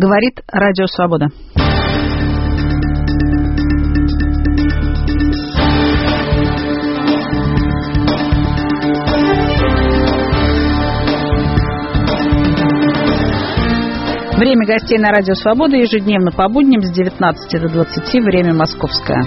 Говорит Радио Свобода. Время гостей на Радио Свобода ежедневно по будням с 19 до 20, время московское.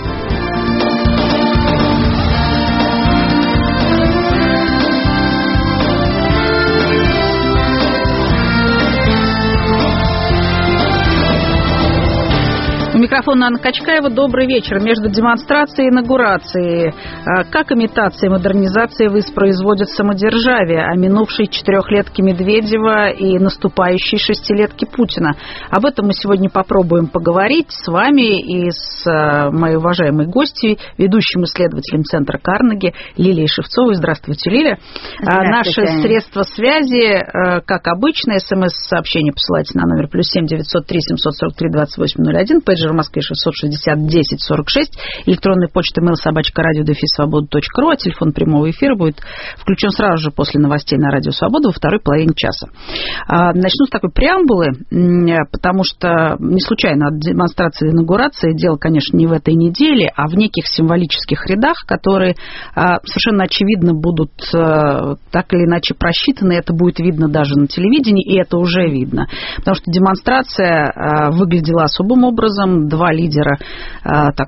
У микрофона Анна Качкаева. Добрый вечер. Между демонстрацией и инаугурацией. Как имитация и модернизация воспроизводят самодержавие, о минувшей 4-летке Медведева и наступающей 6-летке Путина? Об этом мы сегодня попробуем поговорить с вами и с моей уважаемой гостьей, ведущим исследователем Центра Карнеги Лилией Шевцовой. Здравствуйте, Лилия. Здравствуйте. Наши средства связи, как обычно, СМС-сообщение посылайте на номер +7 903 743 2801, пейджер в Москве 660 10 46, электронная почта mail@radio-свобода.ру, а телефон прямого эфира будет включен сразу же после новостей на Радио Свобода во второй половине часа. Начну с такой преамбулы, потому что не случайно от демонстрации и инаугурации дело, конечно, не в этой неделе, а в неких символических рядах, которые совершенно очевидно будут так или иначе просчитаны, это будет видно даже на телевидении, и это уже видно. Потому что демонстрация выглядела особым образом. Два лидера так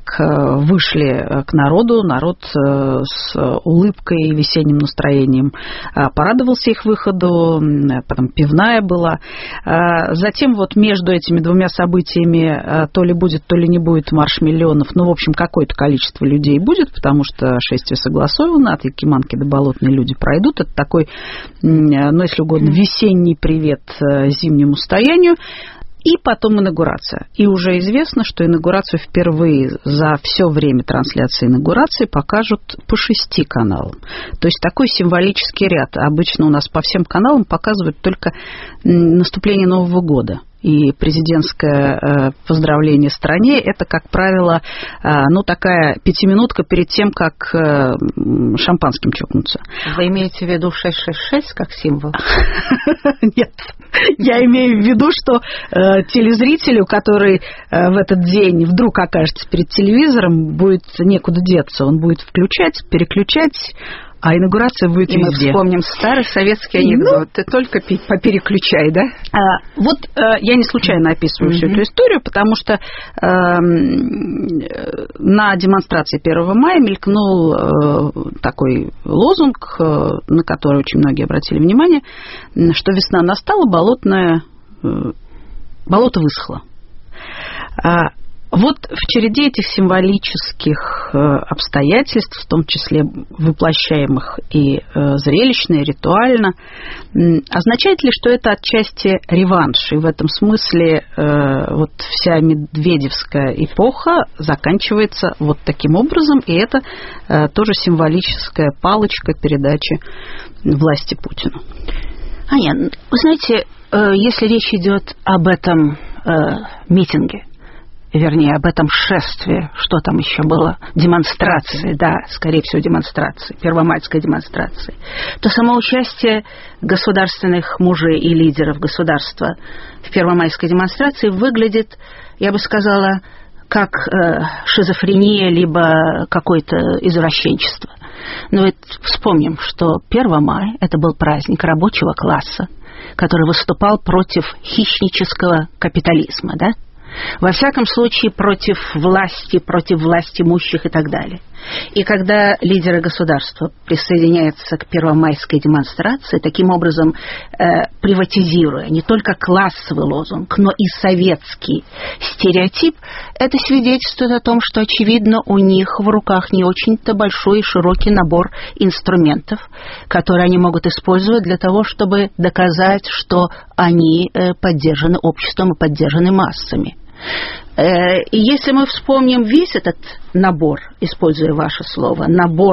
вышли к народу. Народ с улыбкой и весенним настроением порадовался их выходу. Потом пивная была. Затем вот между этими двумя событиями то ли будет, то ли не будет марш миллионов. Ну, в общем, какое-то количество людей будет, потому что шествие согласовано. От Якиманки до Болотной люди пройдут. Это такой, ну, если угодно, весенний привет зимнему стоянию. И потом инаугурация. И уже известно, что инаугурацию впервые за все время трансляции инаугурации покажут по 6 каналам. То есть такой символический ряд. Обычно у нас по всем каналам показывают только наступление Нового года. И президентское поздравление стране – это, как правило, ну, такая 5-минутка перед тем, как шампанским чокнуться. Вы имеете в виду 666 как символ? Нет. Я имею в виду, что телезрителю, который в этот день вдруг окажется перед телевизором, будет некуда деться. Он будет включать, переключать, а инаугурация будет и везде. Мы вспомним старый советский анекдот. Ты только попереключай, да? Вот я не случайно описываю всю эту историю, потому что на демонстрации 1 мая мелькнул такой лозунг, на который очень многие обратили внимание, что весна настала, болото высохло. Вот в череде этих символических обстоятельств, в том числе воплощаемых и зрелищно, и ритуально, означает ли, что это отчасти реванш? И в этом смысле вот вся медведевская эпоха заканчивается вот таким образом, и это тоже символическая палочка передачи власти Путину. Аня, вы знаете, если речь идет об этом митинге, вернее, об этом шествии, что там еще было, демонстрации, да, скорее всего, демонстрации, первомайской демонстрации, то само участие государственных мужей и лидеров государства в первомайской демонстрации выглядит, я бы сказала, как шизофрения, либо какое-то извращенчество. Но ведь вспомним, что 1 мая – это был праздник рабочего класса, который выступал против хищнического капитализма, да? Во всяком случае, против власти имущих и так далее. И когда лидеры государства присоединяются к первомайской демонстрации, таким образом приватизируя не только классовый лозунг, но и советский стереотип, это свидетельствует о том, что, очевидно, у них в руках не очень-то большой и широкий набор инструментов, которые они могут использовать для того, чтобы доказать, что они поддержаны обществом и поддержаны массами. И если мы вспомним весь этот набор, используя ваше слово, набор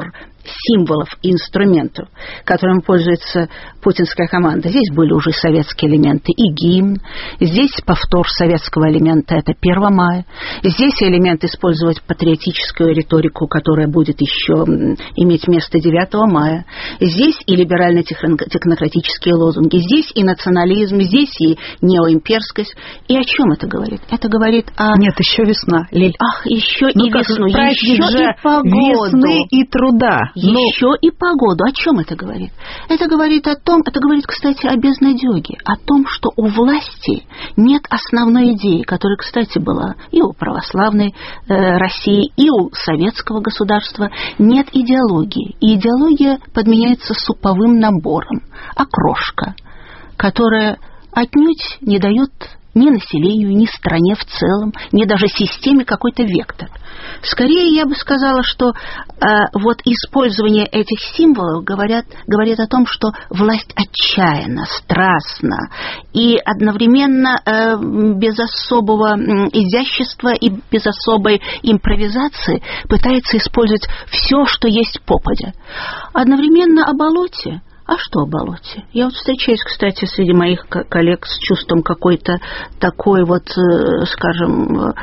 символов и инструментов, которым пользуется путинская команда. Здесь были уже советские элементы и гимн, здесь повтор советского элемента, это 1 мая, здесь элемент использовать патриотическую риторику, которая будет еще иметь место 9 мая, здесь и либерально-технократические лозунги, здесь и национализм, здесь и неоимперскость. И о чем это говорит? Это говорит о... Нет, еще весна, Лиль. Ах, еще и весну, еще и погоду. Весны и труда. Еще и погоду. О чем это говорит? Это говорит о том, это говорит, кстати, о безнадеге, о том, что у власти нет основной идеи, которая, кстати, была и у православной России, и у советского государства. Нет идеологии. И идеология подменяется суповым набором, окрошка, которая отнюдь не дает ни населению, ни стране в целом, ни даже системе какой-то вектор. Скорее, я бы сказала, что вот использование этих символов говорит о том, что власть отчаянно, страстно и одновременно без особого изящества и без особой импровизации пытается использовать все, что есть попадя. Одновременно о болоте. А что о болоте? Я вот встречаюсь, кстати, среди моих коллег с чувством какой-то такой вот, скажем,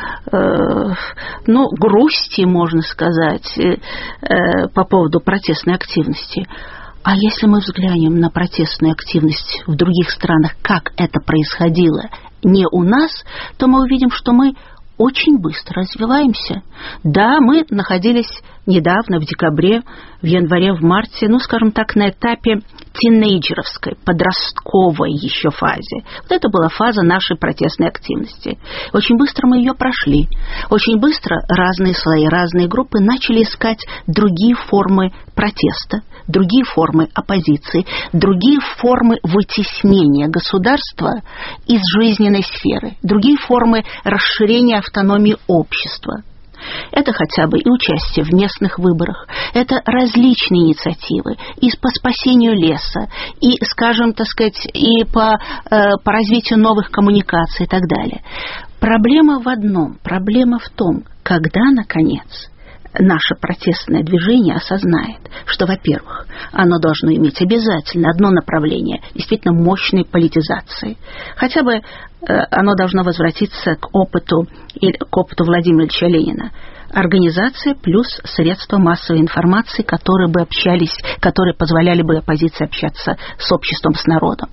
грусти, можно сказать, по поводу протестной активности. А если мы взглянем на протестную активность в других странах, как это происходило не у нас, то мы увидим, что мы очень быстро развиваемся. Да, мы находились недавно, в декабре, в январе, в марте, скажем так, на этапе тинейджеровской, подростковой еще фазе. Вот это была фаза нашей протестной активности. Очень быстро мы ее прошли. Очень быстро разные слои, разные группы начали искать другие формы протеста, другие формы оппозиции, другие формы вытеснения государства из жизненной сферы, другие формы расширения автономии общества. Это хотя бы и участие в местных выборах, это различные инициативы и по спасению леса, и, скажем, так сказать, и по развитию новых коммуникаций и так далее. Проблема в одном, проблема в том, когда, наконец, наше протестное движение осознает, что, во-первых, оно должно иметь обязательно одно направление, действительно мощной политизации. Хотя бы оно должно возвратиться к опыту Владимира Ильича Ленина. Организация плюс средства массовой информации, которые позволяли бы оппозиции общаться с обществом, с народом.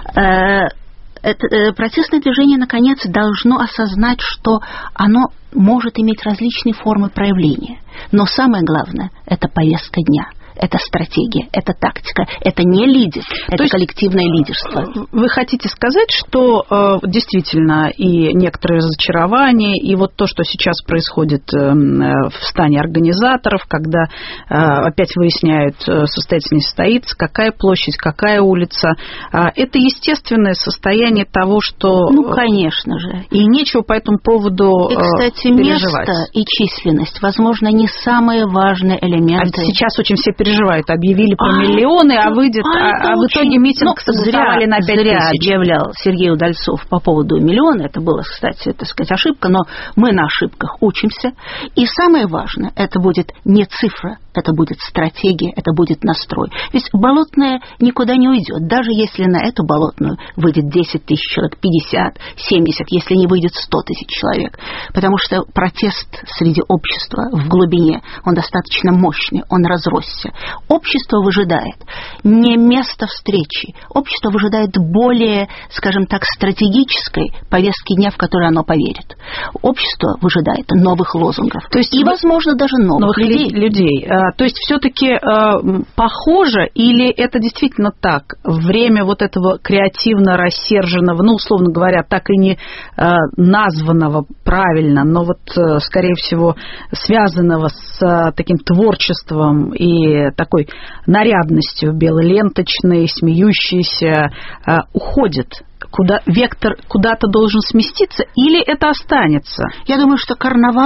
Протестное движение, наконец, должно осознать, что оно может иметь различные формы проявления. Но самое главное – это повестка дня. Это стратегия, это тактика, это не лидерство, это коллективное лидерство. Вы хотите сказать, что действительно и некоторые разочарования, и вот то, что сейчас происходит в стане организаторов, когда опять выясняют, состоится, не состоится, какая площадь, какая улица, это естественное состояние того, что... конечно же. И нечего по этому поводу кстати, переживать. Место и численность, возможно, не самые важные элементы. Сейчас очень все переживают, объявили про миллионы, в итоге митинг согласовали на 5 тысяч. Зря объявлял Сергей Удальцов по поводу миллиона, это была, кстати, ошибка, но мы на ошибках учимся, и самое важное, это будет не цифра, это будет стратегия, это будет настрой. Ведь болотная никуда не уйдет, даже если на эту болотную выйдет 10 тысяч человек, 50, 70, если не выйдет 100 тысяч человек, потому что протест среди общества в глубине, он достаточно мощный, он разросся. Общество выжидает не место встречи, общество выжидает более, скажем так, стратегической повестки дня, в которой оно поверит. Общество выжидает новых лозунгов, то есть возможно, даже новых людей. То есть все-таки похоже, или это действительно так? Время вот этого креативно рассерженного, условно говоря, так и не названного правильно, но скорее всего, связанного с таким творчеством и такой нарядностью белоленточной, смеющейся, уходит? Вектор куда-то должен сместиться, или это останется? Я думаю, что карнавал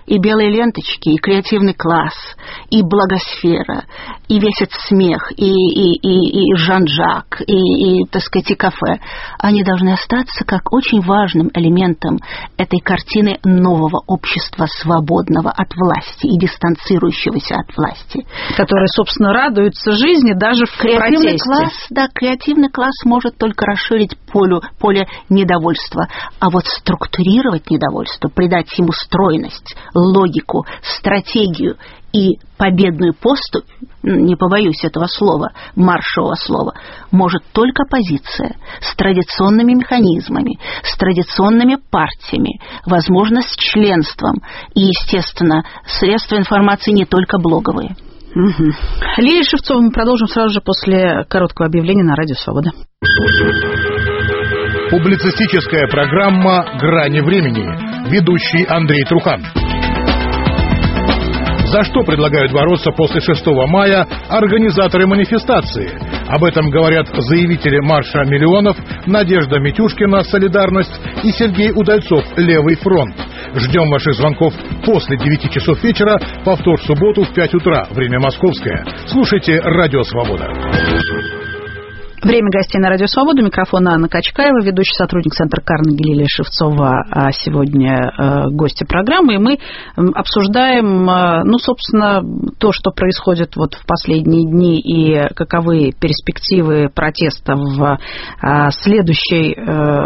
и белые ленточки, и креативный класс, и благосфера, и весь этот смех, и Жан-Жак, и, так сказать, и кафе, они должны остаться как очень важным элементом этой картины нового общества, свободного от власти и дистанцирующегося от власти. Которые, собственно, радуются жизни даже в креативный протесте. Класс, да, креативный класс может только расширить поле недовольства, а вот структурировать недовольство, придать ему стройность, логику, стратегию и победную поступь, не побоюсь этого слова, маршевого слова, может только оппозиция с традиционными механизмами, с традиционными партиями, возможно, с членством и, естественно, средства информации не только блоговые. Угу. Лилия Шевцова, мы продолжим сразу же после короткого объявления на Радио Свобода. Публицистическая программа «Грани времени». Ведущий Андрей Трухан. За что предлагают бороться после 6 мая организаторы манифестации? Об этом говорят заявители марша миллионов Надежда Митюшкина «Солидарность» и Сергей Удальцов «Левый фронт». Ждем ваших звонков после 9 часов вечера, повтор в субботу в 5 утра, время московское. Слушайте «Радио Свобода». Время гостей на Радио Свобода. Микрофон Анна Качкаева, ведущий сотрудник Центра Карнеги Лилия Шевцова, а сегодня гости программы. И мы обсуждаем, собственно, то, что происходит вот в последние дни и каковы перспективы протеста в следующей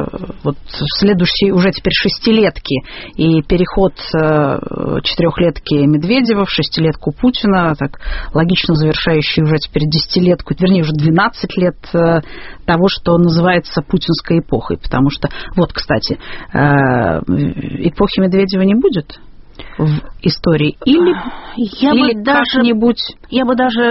уже теперь шестилетке и переход четырехлетки Медведева в шестилетку Путина, так логично завершающий уже теперь десятилетку, вернее, уже 12 лет того, что называется путинской эпохой. Потому что, вот, кстати, эпохи Медведева не будет в истории? Или как-нибудь... Я бы даже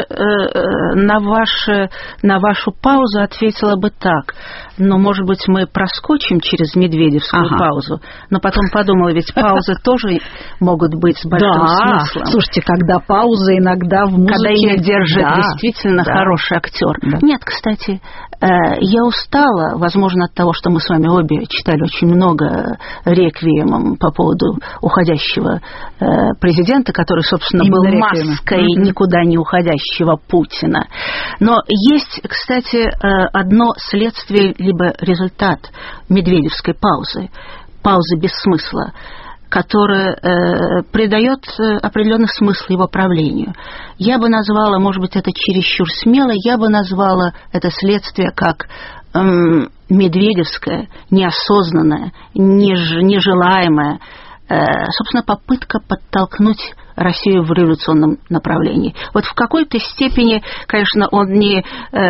на вашу паузу ответила бы так. Но, может быть, мы проскочим через медведевскую паузу, но потом подумала, ведь паузы тоже могут быть с большим смыслом. Слушайте, когда пауза иногда в музыке... Когда их держит действительно хороший актер. Да. Нет, кстати, я устала, возможно, от того, что мы с вами обе читали очень много реквиемом по поводу уходящего президента, который, собственно, был маской никуда не уходящего Путина. Но есть, кстати, одно следствие либо результат медведевской паузы без смысла, которая придает определенный смысл его правлению. Я бы назвала, может быть, это чересчур смело, я бы назвала это следствие как медведевское, неосознанное, нежелаемое, собственно, попытка подтолкнуть Россию в революционном направлении. Вот в какой-то степени, конечно, он не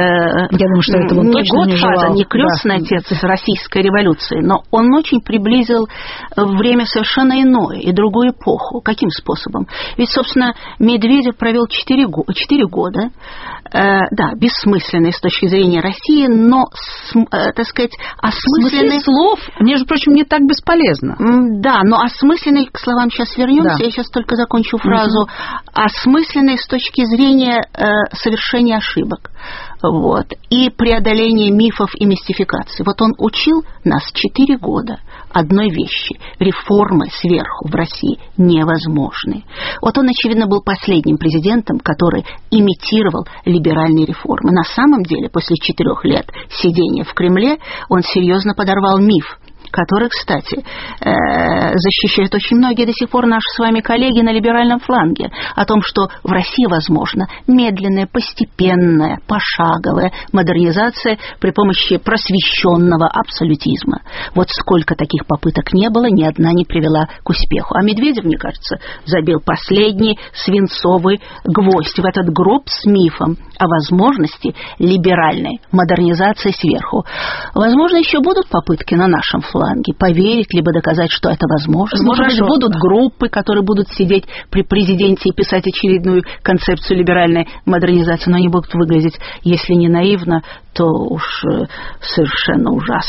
Годфадер, не крестный отец российской революции, но он очень приблизил время совершенно иное и другую эпоху. Каким способом? Ведь, собственно, Медведев провел 4 года, бессмысленные с точки зрения России, но, так сказать, осмысленные... слов, между прочим, не так бесполезно. Да, но осмысленные, к словам сейчас вернемся, я сейчас только закончу фразу, осмысленные с точки зрения совершения ошибок. Вот, и преодоления мифов и мистификаций. Вот он учил нас 4 года одной вещи. Реформы сверху в России невозможны. Вот он, очевидно, был последним президентом, который имитировал либеральные реформы. На самом деле, после 4 лет сидения в Кремле, он серьезно подорвал миф, который, кстати, защищают очень многие до сих пор наши с вами коллеги на либеральном фланге, о том, что в России возможна медленная, постепенная, пошаговая модернизация при помощи просвещенного абсолютизма. Вот сколько таких попыток не было, ни одна не привела к успеху. А Медведев, мне кажется, забил последний свинцовый гвоздь в этот гроб с мифом о возможности либеральной модернизации сверху. Возможно, еще будут попытки на нашем фланге поверить, либо доказать, что это возможно. Может быть, будут группы, которые будут сидеть при президенте и писать очередную концепцию либеральной модернизации, но они будут выглядеть, если не наивно, то уж совершенно ужасно.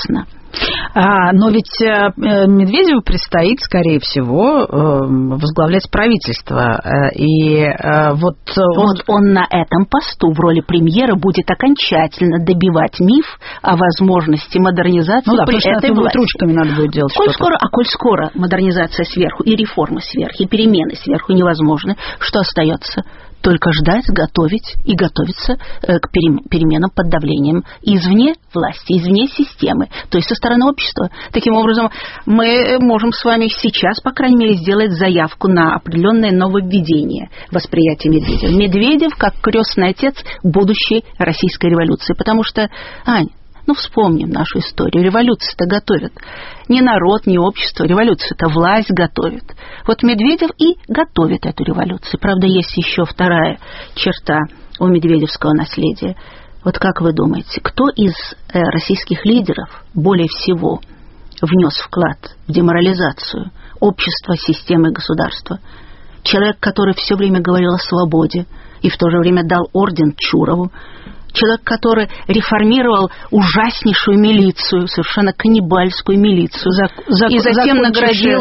Но ведь Медведеву предстоит, скорее всего, возглавлять правительство. И вот он на этом посту в роли премьера будет окончательно добивать миф о возможности модернизации при этой власти. Ручками надо будет делать что-то. Коль скоро модернизация сверху и реформы сверху, и перемены сверху невозможны, что остается? Только ждать, готовить и готовиться к переменам под давлением извне власти, извне системы, то есть со стороны общества. Таким образом, мы можем с вами сейчас, по крайней мере, сделать заявку на определенное нововведение восприятия Медведева. Медведев как крестный отец будущей российской революции. Потому что, Ань, вспомним нашу историю. Революцию-то готовят не народ, не общество. Революцию-то власть готовит. Вот Медведев и готовит эту революцию. Правда, есть еще вторая черта у медведевского наследия. Вот как вы думаете, кто из российских лидеров более всего внес вклад в деморализацию общества, системы, государства? Человек, который все время говорил о свободе и в то же время дал орден Чурову. Человек, который реформировал ужаснейшую милицию, совершенно каннибальскую милицию, и затем наградил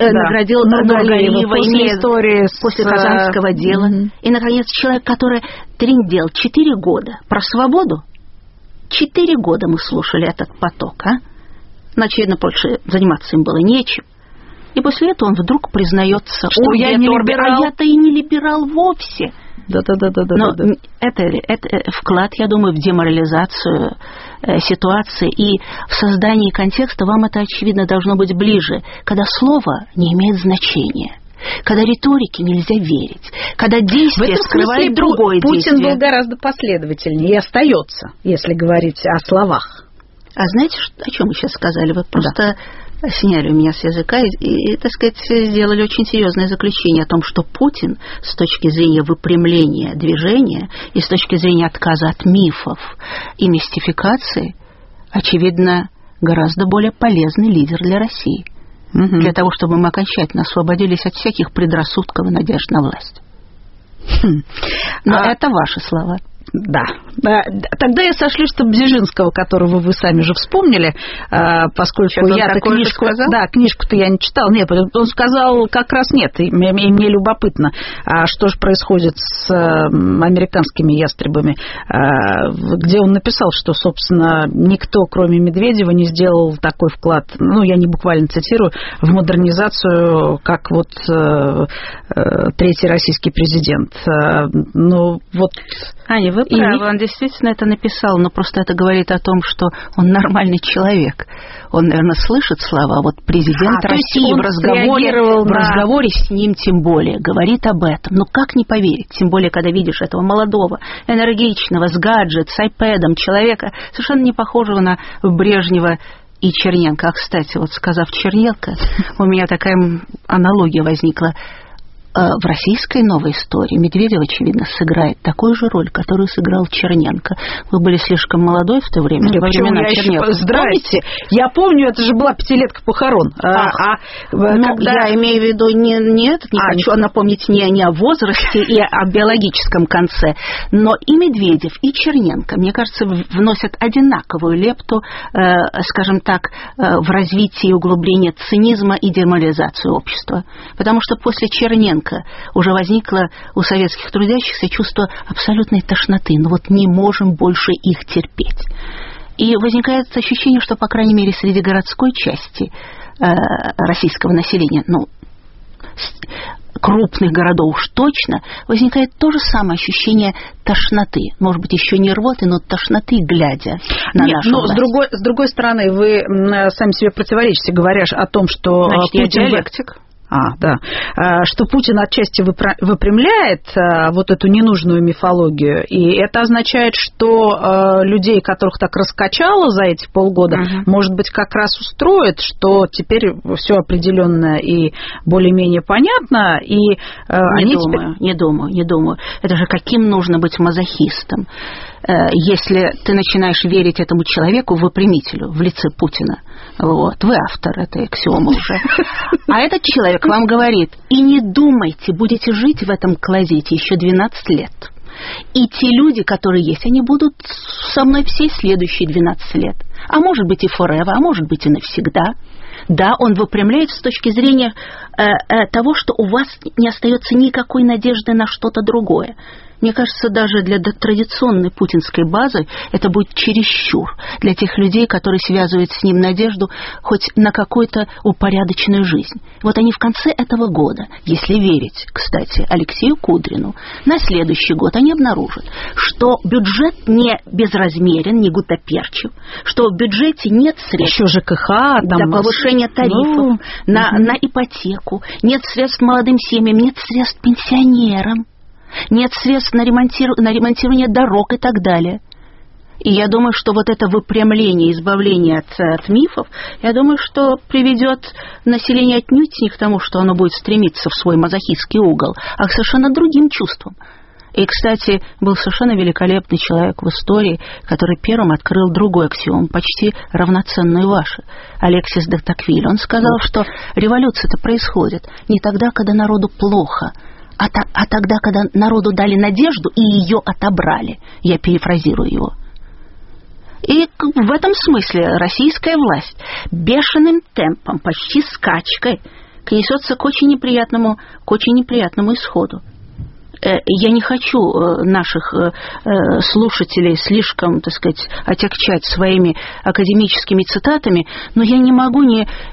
Нургалиева после Казанского дела. И, наконец, человек, который трындел 4 года про свободу. 4 года мы слушали этот поток, Но, очевидно, больше заниматься им было нечем. И после этого он вдруг признается, что я не либерал. А я-то и не либерал вовсе. Да. Но это вклад, я думаю, в деморализацию ситуации и в создании контекста вам это, очевидно, должно быть ближе, когда слово не имеет значения. Когда риторике нельзя верить, когда действие скрывает другое действие. Путин был гораздо последовательнее и остается, если говорить о словах. А знаете, о чем мы сейчас сказали? Вы просто сняли у меня с языка и, так сказать, сделали очень серьезное заключение о том, что Путин с точки зрения выпрямления движения и с точки зрения отказа от мифов и мистификации, очевидно, гораздо более полезный лидер для России. Для того, чтобы мы окончательно освободились от всяких предрассудков и надежд на власть. Но это ваши слова. Да. Тогда я сошлю, что Бзежинского, которого вы сами же вспомнили, поскольку я-то книжку-то я не читал. Нет, он сказал как раз нет. И мне любопытно, что же происходит с американскими ястребами, где он написал, что, собственно, никто, кроме Медведева, не сделал такой вклад, я не буквально цитирую, в модернизацию, как вот третий российский президент. Аня, вы правы, он действительно это написал, но просто это говорит о том, что он нормальный человек. Он, наверное, слышит слова, вот президент России в разговоре с ним тем более говорит об этом. Как не поверить, тем более, когда видишь этого молодого, энергичного, с гаджет, с айпэдом человека, совершенно не похожего на Брежнева и Черненко. Кстати, вот сказав Черненко, у меня такая аналогия возникла. В российской новой истории Медведев, очевидно, сыграет такую же роль, которую сыграл Черненко. Вы были слишком молодой в то время. Здрасте. Я помню, это же была 5-летка похорон. Я имею в виду не хочу напомнить не о возрасте и о биологическом конце, но и Медведев, и Черненко, мне кажется, вносят одинаковую лепту, скажем так, в развитие и углубление цинизма и деморализацию общества. Потому что после Черненко уже возникло у советских трудящихся чувство абсолютной тошноты. Не можем больше их терпеть. И возникает ощущение, что, по крайней мере, среди городской части российского населения, крупных городов уж точно, возникает то же самое ощущение тошноты. Может быть, еще не рвоты, но тошноты, глядя на нашу власть. С другой стороны, вы сами себе противоречите, говоря о том, что Путин диалектик. Что Путин отчасти выпрямляет вот эту ненужную мифологию, и это означает, что людей, которых так раскачало за эти полгода, может быть, как раз устроит, что теперь все определенно и более-менее понятно, и Не думаю. Это же каким нужно быть мазохистом, если ты начинаешь верить этому человеку, выпрямителю, в лице Путина. Вы автор этой аксиомы уже. А этот человек вам говорит: и не думайте, будете жить в этом клозете еще 12 лет. И те люди, которые есть, они будут со мной все следующие 12 лет. А может быть и forever, а может быть и навсегда. Да, он выпрямляет с точки зрения того, что у вас не остается никакой надежды на что-то другое. Мне кажется, даже для традиционной путинской базы это будет чересчур. Для тех людей, которые связывают с ним надежду хоть на какую-то упорядоченную жизнь. Вот они в конце этого года, если верить, кстати, Алексею Кудрину, на следующий год они обнаружат, что бюджет не безразмерен, не гутоперчив, что в бюджете нет средств еще ЖКХ, для повышения тарифов, на ипотеку, нет средств молодым семьям, нет средств пенсионерам. Нет средств на ремонтирование дорог и так далее. И я думаю, что вот это выпрямление, избавление от мифов, я думаю, что приведет население отнюдь не к тому, что оно будет стремиться в свой мазохистский угол, а к совершенно другим чувствам. И, кстати, был совершенно великолепный человек в истории, который первым открыл другой аксиом, почти равноценную вашей, Алексис де Токвиль. Он сказал, что революция-то происходит не тогда, когда народу плохо, а тогда, когда народу дали надежду и ее отобрали. Я перефразирую его. И в этом смысле российская власть бешеным темпом, почти скачкой, несется к очень неприятному исходу. Я не хочу наших слушателей слишком, так сказать, отягчать своими академическими цитатами, но я не могу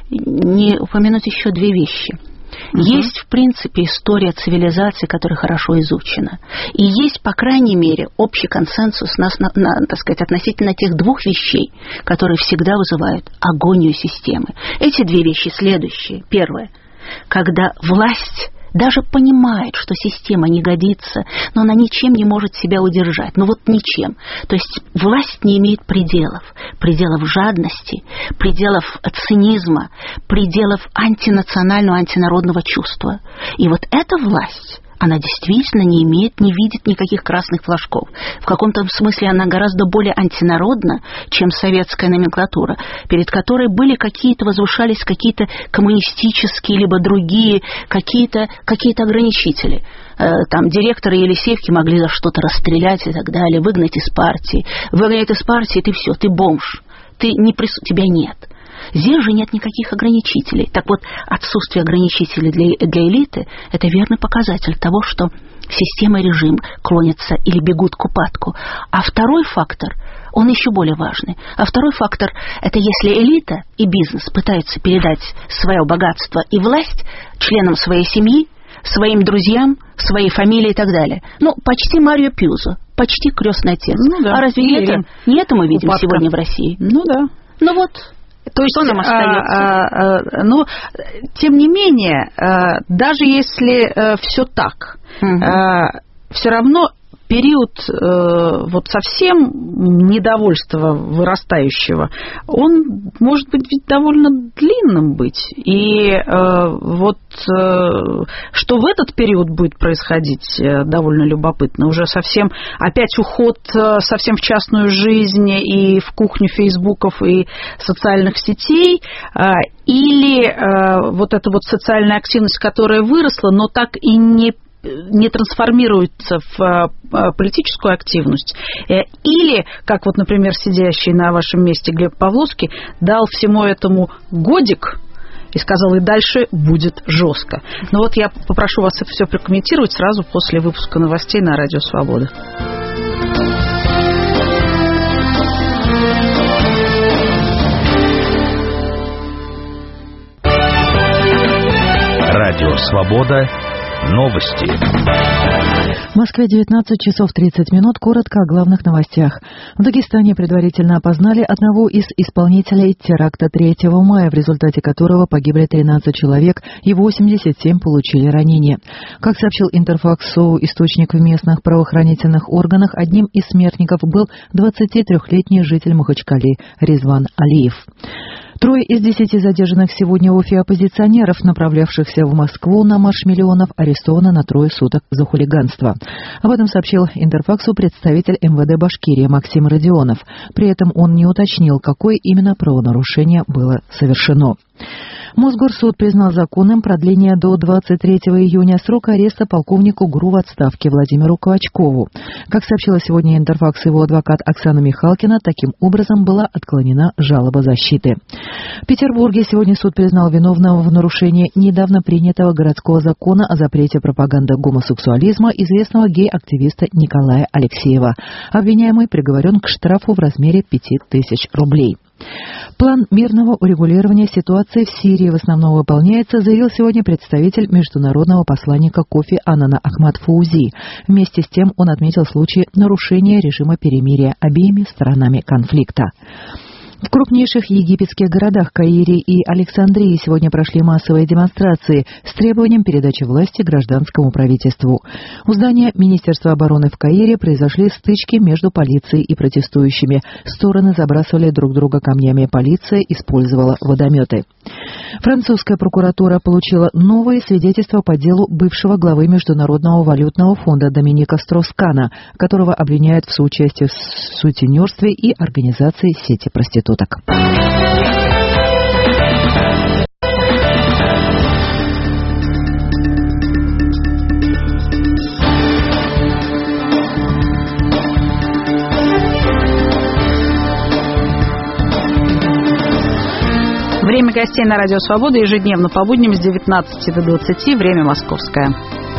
не упомянуть еще две вещи. Есть, в принципе, история цивилизации, которая хорошо изучена. И есть, по крайней мере, общий консенсус так сказать, относительно тех двух вещей, которые всегда вызывают агонию системы. Эти две вещи следующие. Первое. Когда власть даже понимает, что система не годится, но она ничем не может себя удержать. Ну вот ничем. То есть власть не имеет пределов. Пределов жадности, пределов цинизма, пределов антинационального, антинародного чувства. И вот эта власть, она действительно не видит никаких красных флажков. В каком-то смысле она гораздо более антинародна, чем советская номенклатура, перед которой возвышались какие-то коммунистические, либо другие, какие-то ограничители. Там директоры Елисеевки могли за что-то расстрелять и так далее, выгнать из партии. Выгнать из партии, ты все, ты бомж, тебя нет. Здесь же нет никаких ограничителей. Так вот, отсутствие ограничителей для элиты – это верный показатель того, что система и режим клонятся или бегут к упадку. А второй фактор, он еще более важный. А второй фактор – это если элита и бизнес пытаются передать свое богатство и власть членам своей семьи, своим друзьям, своей фамилии и так далее. Ну, почти Марио Пьюзо, почти крестный отец. Ну, да. А разве не это мы видим сегодня в России? Ну да. Ну вот. То есть, нам остается? Но, тем не менее, даже если все так, все равно период вот совсем недовольства вырастающего, он может быть ведь довольно длинным быть. И вот что в этот период будет происходить, довольно любопытно. Уже совсем опять уход совсем в частную жизнь и в кухню фейсбуков и социальных сетей, или вот эта вот социальная активность, которая выросла, но так и не трансформируется в политическую активность, или, как вот, например, сидящий на вашем месте Глеб Павловский дал всему этому годик и сказал, и дальше будет жестко. Но вот я попрошу вас это все прокомментировать сразу после выпуска новостей на Радио Свобода. Радио Свобода. Новости. В Москве 19 часов 30 минут. Коротко о главных новостях. В Дагестане предварительно опознали одного из исполнителей теракта 3 мая, в результате которого погибли 13 человек и 87 получили ранения. Как сообщил Интерфаксу источник в местных правоохранительных органах, одним из смертников был 23-летний житель Махачкалы Резван Алиев. 3 из 10 задержанных сегодня в Уфе оппозиционеров, направлявшихся в Москву на марш миллионов, арестованы на 3 суток за хулиганство. Об этом сообщил Интерфаксу представитель МВД Башкирии Максим Родионов. При этом он не уточнил, какое именно правонарушение было совершено. Мосгорсуд признал законным продление до 23 июня срока ареста полковнику ГРУ в отставке Владимиру Ковачкову. Как сообщила сегодня Интерфакс, его адвокат Оксана Михалкина, таким образом была отклонена жалоба защиты. В Петербурге сегодня суд признал виновного в нарушении недавно принятого городского закона о запрете пропаганды гомосексуализма известного гей-активиста Николая Алексеева. Обвиняемый приговорен к штрафу в размере 5000 рублей. План мирного урегулирования ситуации в Сирии в основном выполняется, заявил сегодня представитель международного посланника Кофи Аннана Ахмад Фаузи. Вместе с тем он отметил случаи нарушения режима перемирия обеими сторонами конфликта. В крупнейших египетских городах Каире и Александрии сегодня прошли массовые демонстрации с требованием передачи власти гражданскому правительству. У здания Министерства обороны в Каире произошли стычки между полицией и протестующими. Стороны забрасывали друг друга камнями, полиция использовала водометы. Французская прокуратура получила новые свидетельства по делу бывшего главы Международного валютного фонда Доминика Строскана, которого обвиняют в соучастии в сутенерстве и организации сети проституток. Время гостей на Радио Свобода ежедневно по будням с 19 до 20, время московское.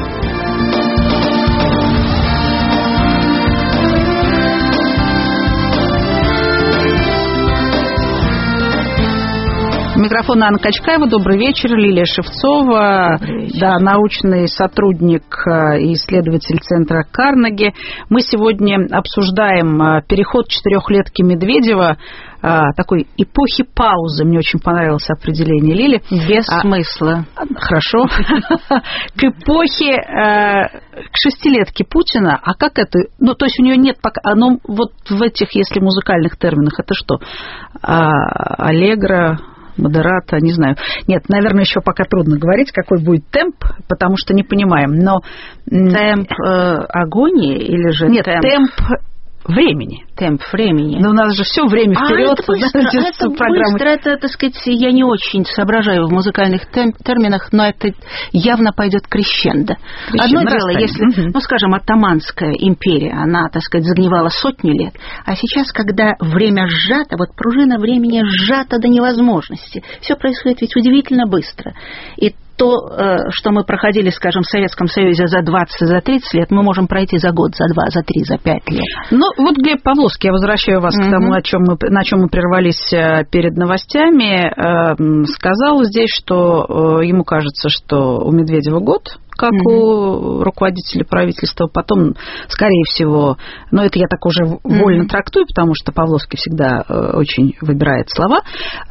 Микрофон Анна Качкаева. Добрый вечер. Лилия Шевцова, да, научный сотрудник и исследователь центра Карнеги. Мы сегодня обсуждаем переход четырехлетки Медведева, такой эпохи паузы. Мне очень понравилось определение Лили. Без смысла. Хорошо. К эпохе, к шестилетке Путина. А как это? Ну, то есть у нее нет пока... Ну, вот в этих, если музыкальных терминах, это что? Аллегро... Модерата, не знаю. Нет, наверное, еще пока трудно говорить, какой будет темп, потому что не понимаем. Но темп агонии или же нет, темп времени. Темп времени. Но у нас же все время вперед. Это быстро, это, так сказать, я не очень соображаю в музыкальных терминах, но это явно пойдет крещендо. Одно дело, если, ну, скажем, Оттоманская империя, она, так сказать, загнивала сотни лет, а сейчас, когда время сжато, вот пружина времени сжата до невозможности, все происходит ведь удивительно быстро. И то, что мы проходили, скажем, в Советском Союзе за 20, за 30 лет, мы можем пройти за год, за 2, за 3, за 5 лет. Ну, вот Глеб Павловский, я возвращаю вас к тому, на чем мы прервались перед новостями, сказал здесь, что ему кажется, что у Медведева год, как у руководителя правительства, потом, скорее всего, но это я так уже вольно трактую, потому что Павловский всегда очень выбирает слова.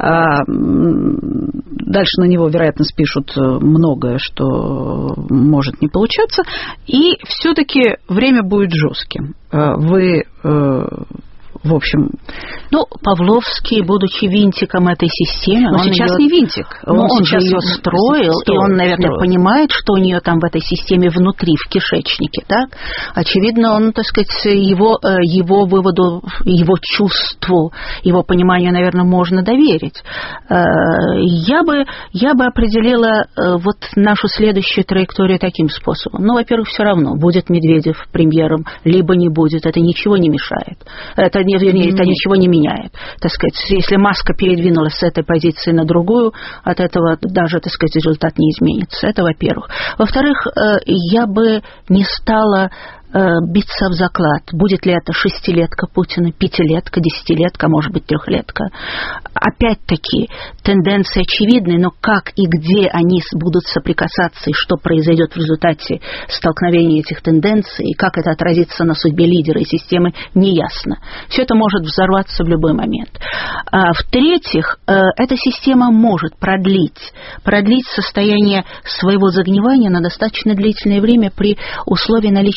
Дальше на него, вероятно, спишут многое, что может не получаться, и все-таки время будет жестким. Вы... В общем, ну, Павловский, будучи винтиком этой системы, он сейчас не винтик, он же ее строил, и он, наверное, понимает, что у нее там в этой системе внутри, в кишечнике, так? Очевидно, он, так сказать, его выводу, его чувству, его пониманию, наверное, можно доверить. Я бы определила вот нашу следующую траекторию таким способом. Ну, во-первых, все равно, будет Медведев премьером, либо не будет, это ничего не мешает. Это ничего не меняет. Так сказать, если Маска передвинулась с этой позиции на другую, от этого даже, так сказать, результат не изменится. Это во-первых. Во-вторых, я бы не стала биться в заклад, будет ли это шестилетка Путина, пятилетка, десятилетка, может быть, трехлетка. Опять-таки, тенденции очевидны, но как и где они будут соприкасаться, и что произойдет в результате столкновения этих тенденций, и как это отразится на судьбе лидера и системы, неясно. Все это может взорваться в любой момент. В-третьих, эта система может продлить состояние своего загнивания на достаточно длительное время при условии наличия двух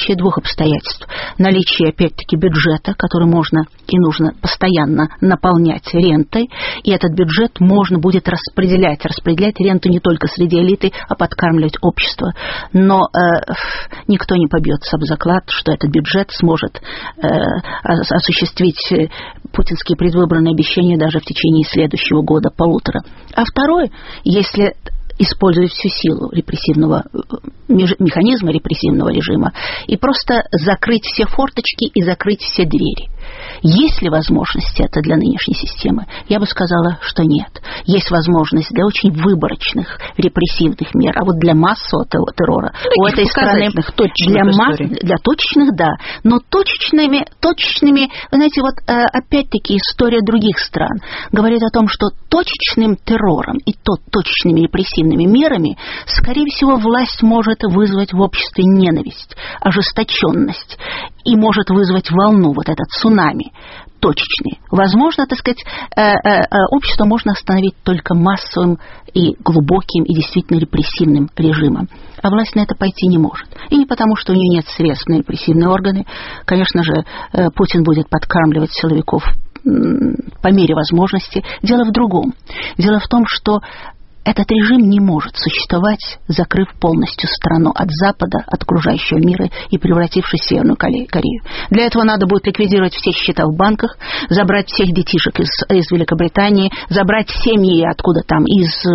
обстоятельств. Наличие, опять-таки, бюджета, который можно и нужно постоянно наполнять рентой, и этот бюджет можно будет распределять ренту не только среди элиты, а подкармливать общество. Но никто не побьется об заклад, что этот бюджет сможет осуществить путинские предвыборные обещания даже в течение следующего года, полутора. А второе, если использовать всю силу репрессивного механизма, репрессивного режима, и просто закрыть все форточки и закрыть все двери. Есть ли возможность это для нынешней системы? Я бы сказала, что нет. Есть возможность для очень выборочных репрессивных мер, а вот для массового террора у этой страны для точечных, да, но точечными, вы знаете, вот опять-таки история других стран говорит о том, что точечным террором и точечными репрессивными мерами, скорее всего, власть может вызвать в обществе ненависть, ожесточенность и может вызвать волну, вот этот цунами точечный. Возможно, так сказать, общество можно остановить только массовым и глубоким и действительно репрессивным режимом. А власть на это пойти не может. И не потому, что у нее нет средств на репрессивные органы. Конечно же, Путин будет подкармливать силовиков по мере возможности. Дело в другом. Дело в том, что этот режим не может существовать, закрыв полностью страну от Запада, от окружающего мира и превратившись в Северную Корею. Для этого надо будет ликвидировать все счета в банках, забрать всех детишек из Великобритании, забрать семьи откуда там,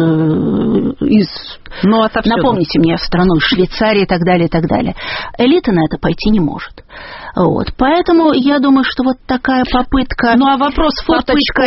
напомните мне, страну Швейцарии и так далее, и так далее. Элита на это пойти не может. Вот. Поэтому я думаю, что вот такая попытка... Ну, а вопрос форточку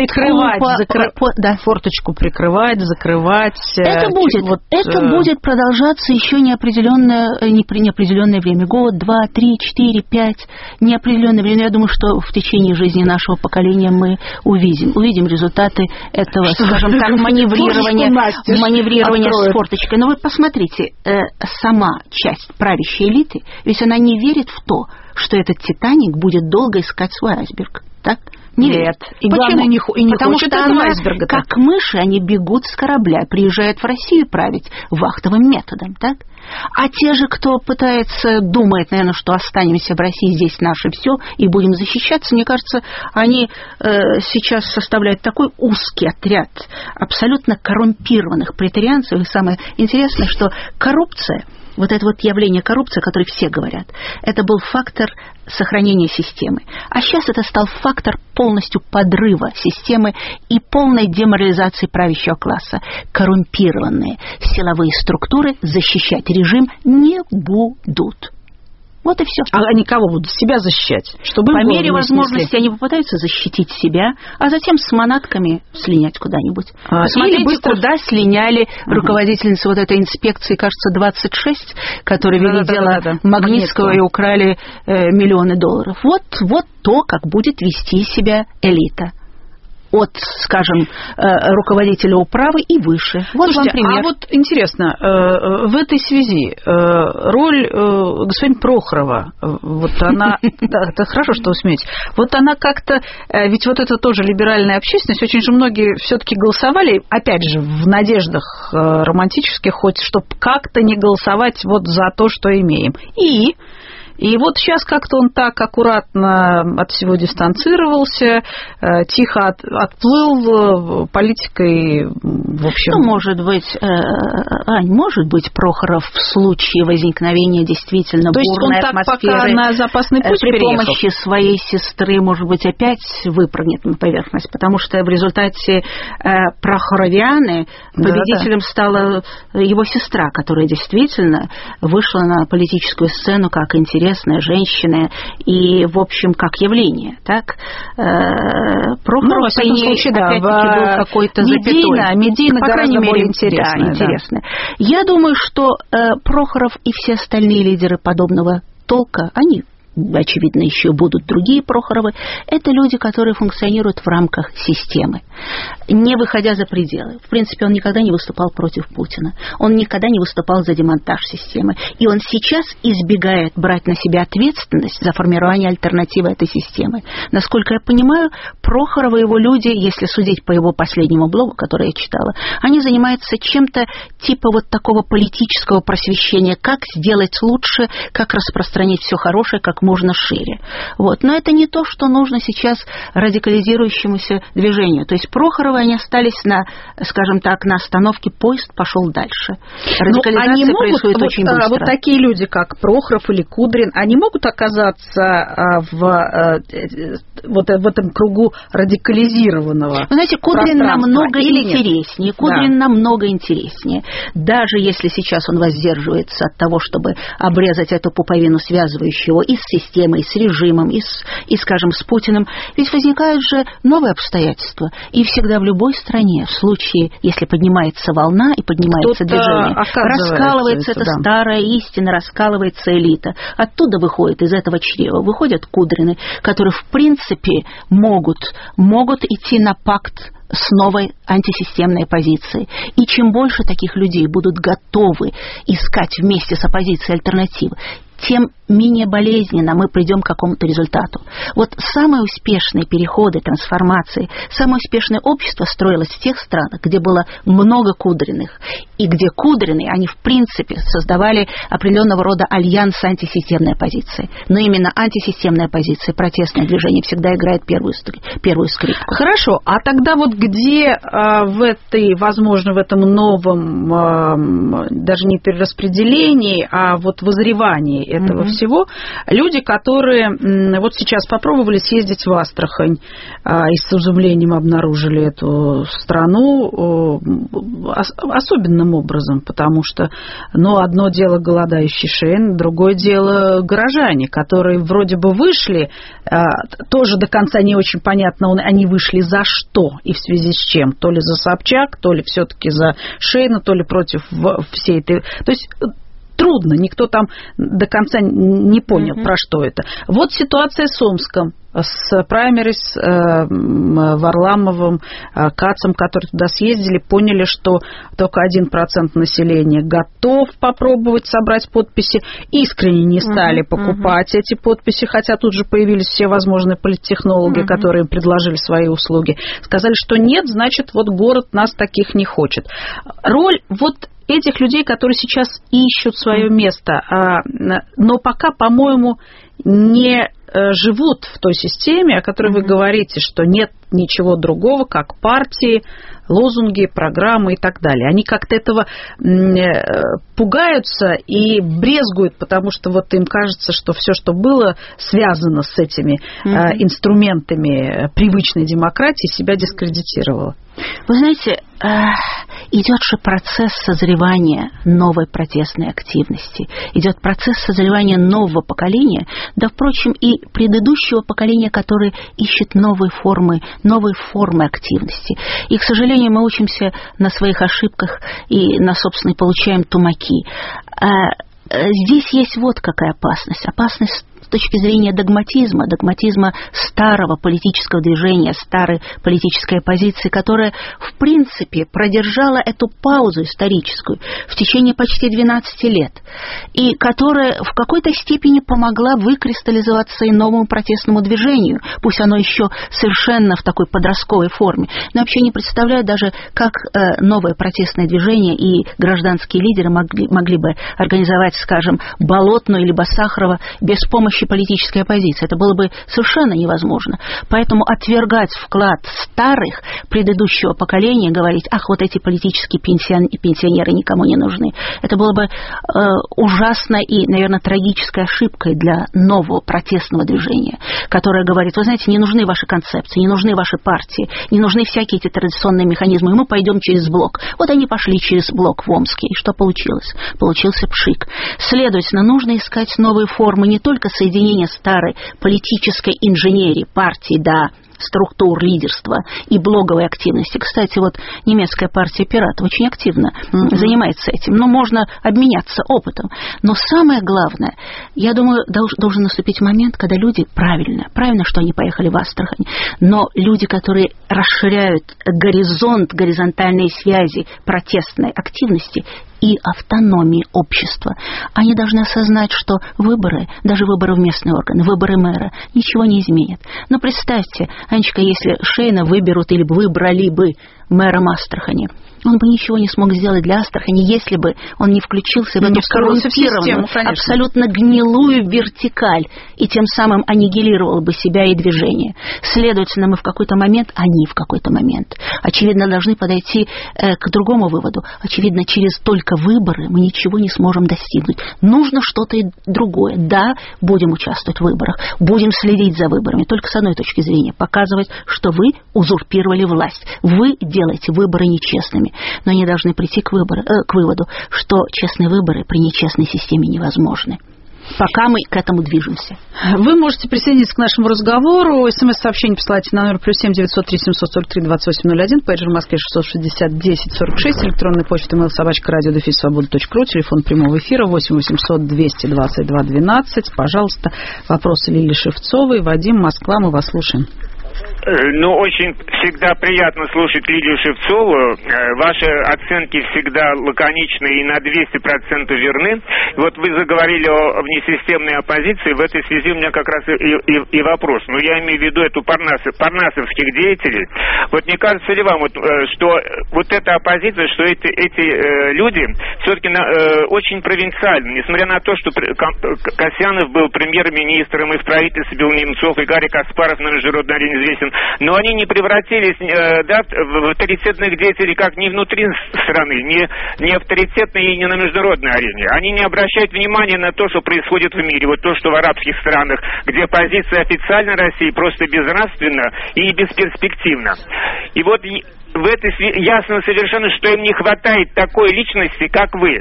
прикрывать, закрывать... Это будет продолжаться еще неопределенное время. Год, 2, 3, 4, 5. Неопределенное время. Я думаю, что в течение жизни нашего поколения мы увидим результаты этого, скажем так, маневрирования с форточкой. Но вы посмотрите, сама часть правящей элиты, ведь она не верит в то, что этот «Титаник» будет долго искать свой айсберг. Так? Нет. И главное, не потому хочет что этого айсберга. Как мыши, они бегут с корабля, приезжают в Россию править вахтовым методом. Так? А те же, кто думает, наверное, что останемся в России, здесь наше все, и будем защищаться, мне кажется, они сейчас составляют такой узкий отряд абсолютно коррумпированных претарианцев. И самое интересное, что коррупция, вот это вот явление коррупции, о которой все говорят, это был фактор сохранения системы. А сейчас это стал фактор полностью подрыва системы и полной деморализации правящего класса. Коррумпированные силовые структуры защищать режим не будут. Вот и все. А они кого будут? Себя защищать? Чтобы по мере возможности они попытаются защитить себя, а затем с манатками слинять куда-нибудь. Посмотрите, куда слиняли руководительницы вот этой инспекции, кажется, 26, которые вели дело Магнитского и украли миллионы долларов. Вот то, как будет вести себя элита. От, скажем, руководителя управы и выше. Вот слушайте, вам пример. А вот интересно, в этой связи роль господина Прохорова, вот она, это хорошо, что вы смеетесь, вот она как-то, ведь вот это тоже либеральная общественность, очень же многие все-таки голосовали, опять же, в надеждах романтических, хоть чтобы как-то не голосовать вот за то, что имеем. И вот сейчас как-то он так аккуратно от всего дистанцировался, тихо отплыл политикой, в общем... Ну, может быть, Прохоров в случае возникновения действительно бурной атмосферы... То есть он так пока на запасный путь при помощи своей сестры, может быть, опять выпрыгнет на поверхность, потому что в результате Прохоровианы победителем стала его сестра, которая действительно вышла на политическую сцену как интересная женщина и, в общем, как явление, так? Прохоров, в этом случае, опять-таки, был какой-то запятой. Медийно по крайней мере, интересно. Я думаю, что Прохоров и все остальные лидеры подобного толка, они очевидно, еще будут другие Прохоровы, это люди, которые функционируют в рамках системы, не выходя за пределы. В принципе, он никогда не выступал против Путина, он никогда не выступал за демонтаж системы, и он сейчас избегает брать на себя ответственность за формирование альтернативы этой системы. Насколько я понимаю, Прохоров и его люди, если судить по его последнему блогу, который я читала, они занимаются чем-то типа вот такого политического просвещения, как сделать лучше, как распространить все хорошее как можно шире. Вот. Но это не то, что нужно сейчас радикализирующемуся движению. То есть Прохоровы, они остались на, скажем так, на остановке, поезд пошел дальше. Радикализация происходит очень быстро. Вот такие люди, как Прохоров или Кудрин, они могут оказаться в этом кругу радикализированного. Вы знаете, Кудрин намного интереснее. Кудрин намного интереснее. Даже если сейчас он воздерживается от того, чтобы обрезать эту пуповину, связывающую его и с системой, и с режимом, и, скажем, с Путиным, ведь возникают же новые обстоятельства. И всегда в любой стране, в случае, если поднимается волна и поднимается движение, раскалывается эта старая истина, раскалывается элита. Оттуда выходит, из этого чрева, выходят Кудрины, которые, в принципе, могут идти на пакт с новой антисистемной позицией. И чем больше таких людей будут готовы искать вместе с оппозицией альтернативы, тем менее болезненно мы придем к какому-то результату. Вот самые успешные переходы, трансформации, самое успешное общество строилось в тех странах, где было много Кудриных, и где Кудрины, они в принципе создавали определенного рода альянс антисистемной оппозиции. Но именно антисистемная оппозиция, протестное движение всегда играет первую скрипку. Хорошо, а тогда вот где возможно, в этом новом, даже не перераспределении, а вот вызревании этого всего, люди, которые вот сейчас попробовали съездить в Астрахань и с изумлением обнаружили эту страну особенным образом, потому что, одно дело голодающий Шейн, другое дело горожане, которые вроде бы вышли, тоже до конца не очень понятно, они вышли за что и в связи с чем, то ли за Собчак, то ли все-таки за Шейна, то ли против всей этой... То есть трудно, никто там до конца не понял, про что это. Вот ситуация с Омском, с праймерис Варламовым, Кацем, которые туда съездили, поняли, что только 1% населения готов попробовать собрать подписи, искренне не стали покупать эти подписи, хотя тут же появились все возможные политтехнологи, которые им предложили свои услуги. Сказали, что нет, значит, вот город нас таких не хочет. Роль этих людей, которые сейчас ищут свое место, но пока, по-моему, не живут в той системе, о которой вы говорите, что нет ничего другого, как партии, лозунги, программы и так далее. Они как-то этого пугаются и брезгуют, потому что вот им кажется, что все, что было связано с этими инструментами привычной демократии, себя дискредитировало. Вы знаете, идет же процесс созревания новой протестной активности, идет процесс созревания нового поколения, да, впрочем, и предыдущего поколения, которое ищет новые формы активности. И, к сожалению, мы учимся на своих ошибках и на собственной получаем тумаки. Здесь есть вот какая опасность. Опасность с точки зрения догматизма старого политического движения, старой политической оппозиции, которая, в принципе, продержала эту паузу историческую в течение почти 12 лет, и которая в какой-то степени помогла выкристаллизоваться и новому протестному движению, пусть оно еще совершенно в такой подростковой форме. Но вообще не представляю даже, как новое протестное движение и гражданские лидеры могли бы организовать, скажем, Болотную либо Сахарова без помощи политической оппозиции. Это было бы совершенно невозможно. Поэтому отвергать вклад старых, предыдущего поколения, говорить, вот эти политические пенсионеры никому не нужны, это было бы ужасной и, наверное, трагической ошибкой для нового протестного движения, которое говорит, вы знаете, не нужны ваши концепции, не нужны ваши партии, не нужны всякие эти традиционные механизмы, и мы пойдем через блок. Вот они пошли через блок в Омске, и что получилось? Получился пшик. Следовательно, нужно искать новые формы не только соединения старой политической инженерии, партий, да, структур лидерства и блоговой активности. Кстати, вот немецкая партия пиратов очень активно занимается этим. Но можно обменяться опытом. Но самое главное, я думаю, должен наступить момент, когда люди правильно, что они поехали в Астрахань, но люди, которые расширяют горизонтальные связи протестной активности и автономии общества. Они должны осознать, что выборы, даже выборы в местные органы, выборы мэра, ничего не изменят. Но представьте, Анечка, если Шейна выберут или выбрали бы мэром Астрахани, он бы ничего не смог сделать для Астрахани, если бы он не включился в эту коррумпированную, абсолютно гнилую вертикаль, и тем самым аннигилировал бы себя и движение. Следовательно, мы в какой-то момент, очевидно, должны подойти к другому выводу. Очевидно, через только выборы мы ничего не сможем достигнуть. Нужно что-то другое. Да, будем участвовать в выборах, будем следить за выборами, только с одной точки зрения, показывать, что вы узурпировали власть, вы делаете выборы нечестными. Но они должны прийти к выводу, что честные выборы при нечестной системе невозможны. Пока мы к этому движемся. Вы можете присоединиться к нашему разговору. СМС-сообщение посылайте на номер +7 903 743 2801, пейджер в Москве 660 10 46, электронная почта mail@radio-свобода.ру, телефон прямого эфира 8 800 222 12. Пожалуйста, вопросы Лилии Шевцовой. Вадим, Москва, мы вас слушаем. Ну, очень всегда приятно слушать Лидию Шевцову. Ваши оценки всегда лаконичны и на 200% верны. Вот вы заговорили о внесистемной оппозиции. В этой связи у меня как раз и вопрос. Но я имею в виду эту парнасовских деятелей. Вот не кажется ли вам, что вот эта оппозиция, что эти люди все-таки очень провинциальны, несмотря на то, что Касьянов был премьер-министром, и в правительстве был Немцов, и Гарри Каспаров на международной арене известен, но они не превратились в авторитетных деятелей как ни внутри страны, не авторитетные и не на международной арене. Они не обращают внимания на то, что происходит в мире, вот то, что в арабских странах, где позиция официальной России просто безнравственна и бесперспективна. И вот в этой ясно совершенно, что им не хватает такой личности, как вы.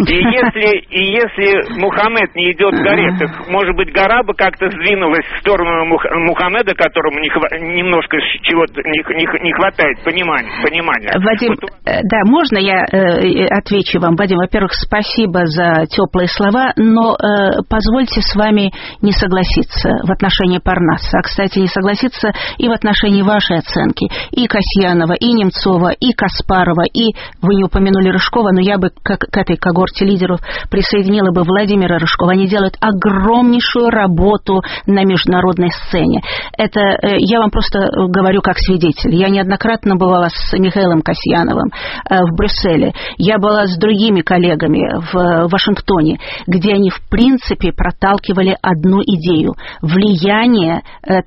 И если Мухаммед не идет к горе, так, может быть, гора бы как-то сдвинулась в сторону Мухаммеда, которому немножко чего-то не хватает понимания. Вадим, да, можно я отвечу вам? Вадим, во-первых, спасибо за теплые слова, но позвольте с вами не согласиться в отношении Парнаса. А, кстати, не согласиться и в отношении вашей оценки. И Касьянова, и Немцова, и Каспарова, и вы не упомянули Рыжкова, но я бы к этой когорте лидеров присоединила бы Владимира Рыжкова. Они делают огромнейшую работу на международной сцене. Это я вам просто говорю как свидетель. Я неоднократно бывала с Михаилом Касьяновым в Брюсселе. Я была с другими коллегами в Вашингтоне, где они в принципе проталкивали одну идею. Влияние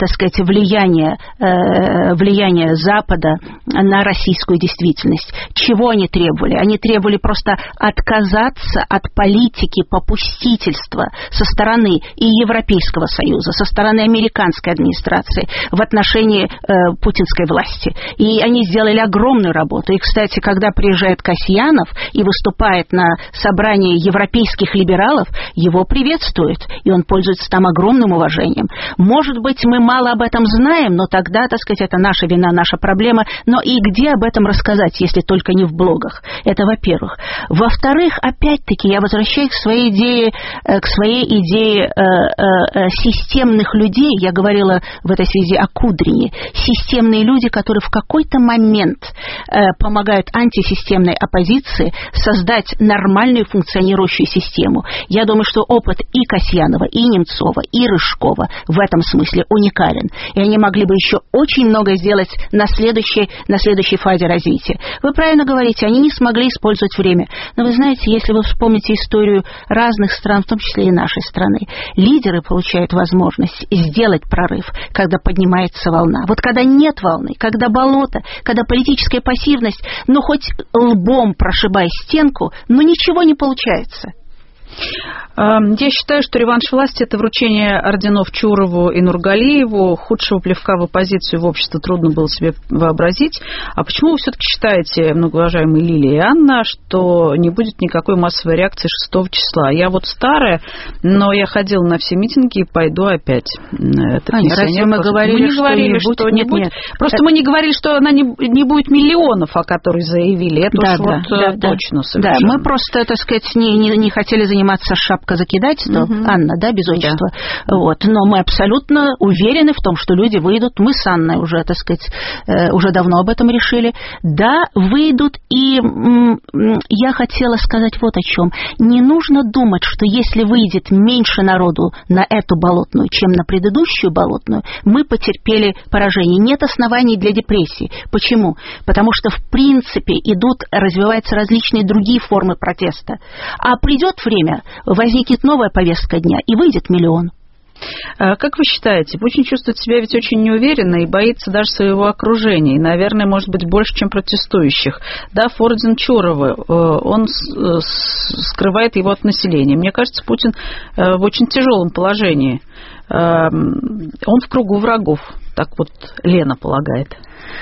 Запада на российскую действительность. Чего они требовали? Они требовали просто отказаться от политики попустительства со стороны и Европейского Союза, со стороны американской администрации в отношении путинской власти. И они сделали огромную работу. И, кстати, когда приезжает Касьянов и выступает на собрании европейских либералов, его приветствуют, и он пользуется там огромным уважением. Может быть, мы мало об этом знаем, но тогда, так сказать, это наша вина, наша проблема. Но и где об этом рассказать, если только не в блогах? Это во-первых. Во-вторых, опять-таки, я возвращаюсь к своей идее системных людей. Я говорила в этой связи о Кудрине. Системные люди, которые в какой-то момент помогают антисистемной оппозиции создать нормальную функционирующую систему. Я думаю, что опыт и Касьянова, и Немцова, и Рыжкова в этом смысле уникален. И они могли бы еще очень много сделать на следующей фазе развития. Вы правильно говорите, они не смогли использовать время. Но вы знаете, если вы вспомните историю разных стран, в том числе и нашей страны, лидеры получают возможность сделать прорыв, когда поднимается волна. Вот когда нет волны, когда болото, когда политическая пассивность, хоть лбом прошибая стенку, но ничего не получается. Я считаю, что реванш власти – это вручение орденов Чурову и Нургалиеву. Худшего плевка в оппозицию в общество трудно было себе вообразить. А почему вы все-таки считаете, многоуважаемые Лилия и Анна, что не будет никакой массовой реакции 6 числа? Я вот старая, но я ходила на все митинги и пойду опять. Разве мы говорили, что не будет? Просто мы не говорили, что она не будет миллионов, о которых заявили. Это точно совершенно. Да, мы просто, так сказать, не хотели заниматься шапкозакидательством, Анна, да, без отчества. Да. Вот. Но мы абсолютно уверены в том, что люди выйдут. Мы с Анной уже, так сказать, уже давно об этом решили. Да, выйдут. И я хотела сказать вот о чем. Не нужно думать, что если выйдет меньше народу на эту болотную, чем на предыдущую болотную, мы потерпели поражение. Нет оснований для депрессии. Почему? Потому что, в принципе, развиваются различные другие формы протеста. А придет время, возникнет новая повестка дня, и выйдет миллион. Как вы считаете, Путин чувствует себя ведь очень неуверенно и боится даже своего окружения, и, наверное, может быть, больше, чем протестующих. Дав орден Чурову, он скрывает его от населения. Мне кажется, Путин в очень тяжелом положении. Он в кругу врагов, так вот Лена полагает.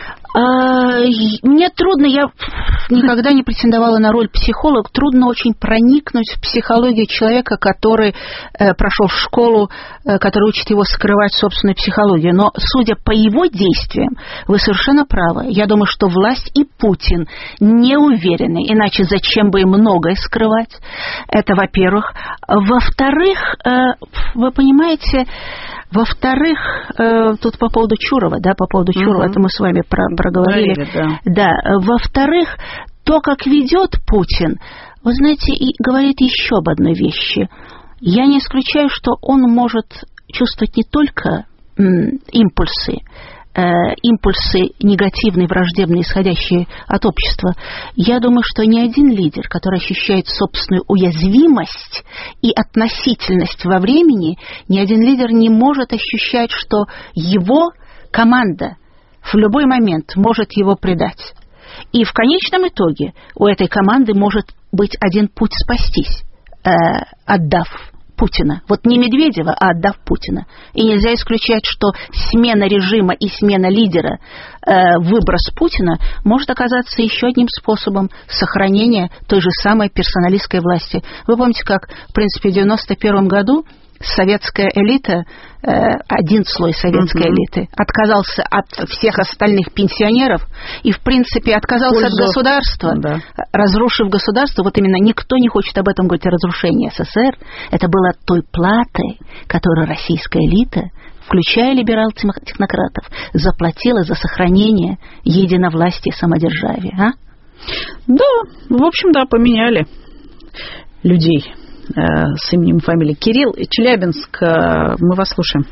Мне трудно, я никогда не претендовала на роль психолога, трудно очень проникнуть в психологию человека, который прошел школу, который учит его скрывать собственную психологию. Но, судя по его действиям, вы совершенно правы. Я думаю, что власть и Путин не уверены, иначе зачем бы им многое скрывать? Это, во-первых. Во-вторых, вы понимаете... Во-вторых, тут по поводу Чурова, да, по поводу Чурова, это мы с вами проговорили. Да. Во-вторых, то, как ведет Путин, вы знаете, и говорит еще об одной вещи. Я не исключаю, что он может чувствовать не только импульсы негативные, враждебные, исходящие от общества. Я думаю, что ни один лидер, который ощущает собственную уязвимость и относительность во времени, ни один лидер не может ощущать, что его команда в любой момент может его предать. И в конечном итоге у этой команды может быть один путь спастись, отдав Путина. Вот не Медведева, а отдав Путина. И нельзя исключать, что смена режима и смена лидера, выброс Путина может оказаться еще одним способом сохранения той же самой персоналистской власти. Вы помните, как, в принципе, в 1991 году советская элита, один слой советской элиты, отказался от всех остальных пенсионеров и, в принципе, отказался от государства, разрушив государство. Вот именно никто не хочет об этом говорить, о разрушении СССР. Это было той платой, которую российская элита, включая либерал-технократов, заплатила за сохранение единовластия и самодержавия. Да, в общем, да, поменяли людей с именем и фамилией. Кирилл, Челябинск, мы вас слушаем.